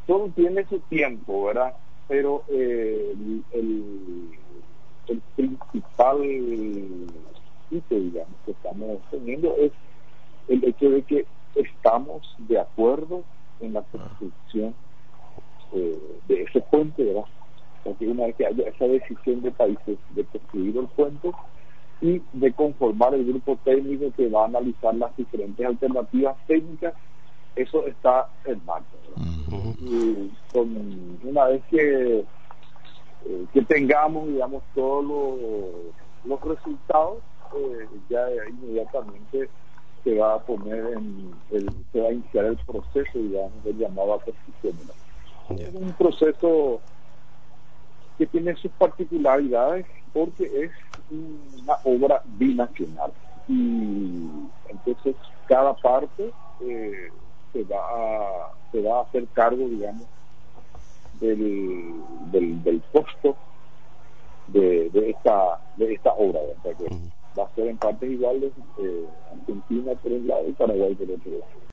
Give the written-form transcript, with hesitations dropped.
todo tiene su tiempo, ¿verdad? Pero el principal hito, digamos, que estamos teniendo es el hecho de que estamos de acuerdo en la construcción de ese puente, ¿verdad? Porque una vez que haya esa decisión de países de construir el puente y de conformar el grupo técnico que va a analizar las diferentes alternativas técnicas, eso está en marcha. Y una vez que tengamos, digamos, todos los resultados, ya inmediatamente se va a se va a iniciar el proceso, digamos, del llamado a petición. Es un proceso que tiene sus particularidades porque es una obra binacional y entonces cada parte se va a hacer cargo, digamos, del costo de esta obra, ¿verdad? Que va a ser en partes iguales, Argentina por un lado y Paraguay por otro lado.